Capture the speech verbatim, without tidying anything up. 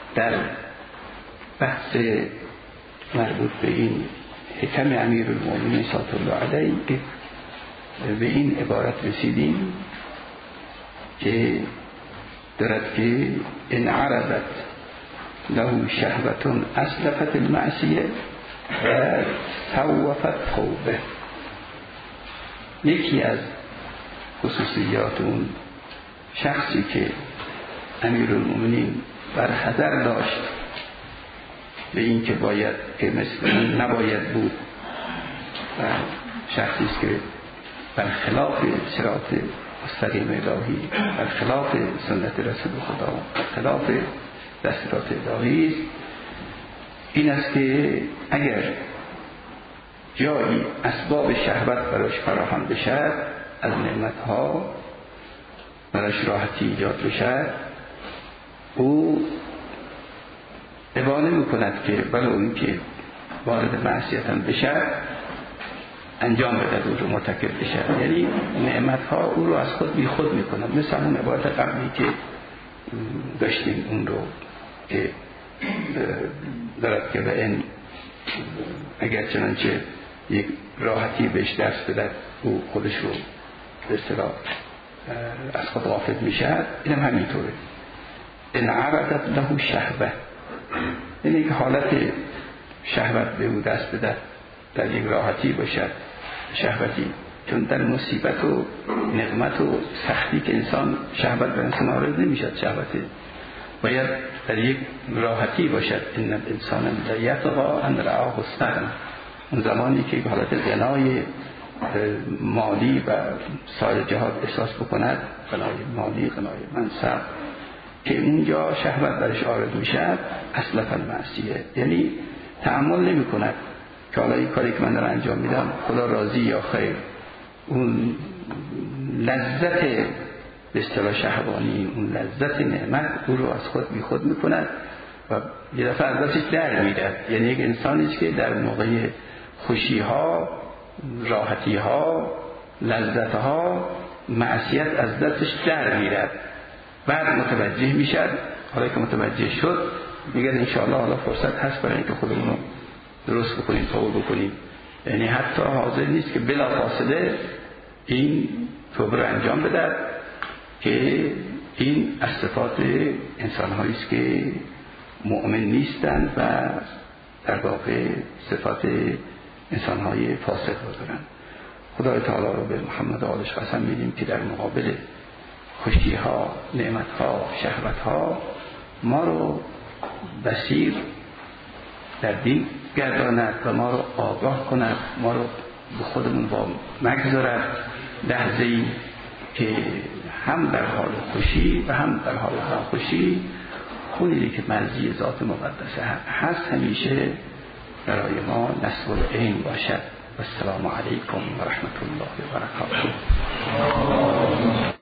در بحث مربوط به این حکم امیرالمومنین صلوات الله علیه به این عبارت رسیدیم که دارد که ان عرضت له شهوة اسلفت المعصیه و سوفت توبه. یکی از خصوصیات اون شخصی که امیرالمومنین بر حذر داشت به این که باید که مثل نباید بود و شخصی است که برخلاف صراط مستقیم الهی، برخلاف سنت رسول خدا، برخلاف دستورات الهی است، این است که اگر جایی اسباب شهوت براش فراهم بشد، از نعمتها براش راحتی ایجاد بشد، او ابانه میکند که بله اون که وارد معصیت هم بشد انجام بده او رو مرتکب بشد. یعنی نعمتها او رو از خود بی خود میکنند. مثل همون عبارت قبلی که داشتیم اون رو که دارد که به این اگر چنانچه یک راحتی بهش دست بدد او خودش رو به اصطلاح از خود غافل میشد. اینم همینطوره. ان عرضت له شهوه، یعنی که حالت شهوت به او دست بدد در یک راحتی باشد، شهوتی، چون در مصیبت و نقمت و سختی که انسان شهوت به انسان وارد نمیشد، شهوت باید در یک راحتی باشد. ان الانسان لیطغی ان رآه استغنی، اون زمانی که حالت غنای مالی و سایر جهات احساس بکند، غنای مالی، غنای منصب، که اونجا شهوت برش وارد میشد، اصلا معصیه، یعنی تأمل نمی کند که حالا این کاری که من دارم انجام میدم خدا راضی یا خیر. اون لذت به اصطلاح شهوانی، اون لذت نعمت او رو از خود بی خود میکند و یه دفعه از دستش در میدهد. یعنی یک انسانی که در موقع خوشی ها، راحتی ها، لذت ها، معصیت از دستش در میرد، بعد متوجه میشد. حالا که متوجه شد میگه انشاءالله حالا فرصت هست برای اینکه خودمون رو درست بکنیم، توبه بکنیم. یعنی حتی حاضر نیست که بلا فاصله این توبه رو انجام بده، که این از صفات انسان هایی است که مؤمن نیستند و در واقع صفات انسان های فاسق رو دارن. خدای تعالی رو به محمد و آلش قسم میدیم که در مقابل خوشی ها، نعمت ها، شهوت ها ما رو بصیر در دین گرداند و ما رو آگاه کند، ما رو به خودمون با مگذارد لحظه‌ای که هم در حال خوشی و هم در حال ناخوشی خونی که مرضی ذات مقدسه هست همیشه برای ما نصب العین باشد. و السلام علیکم و رحمت الله و برکاته.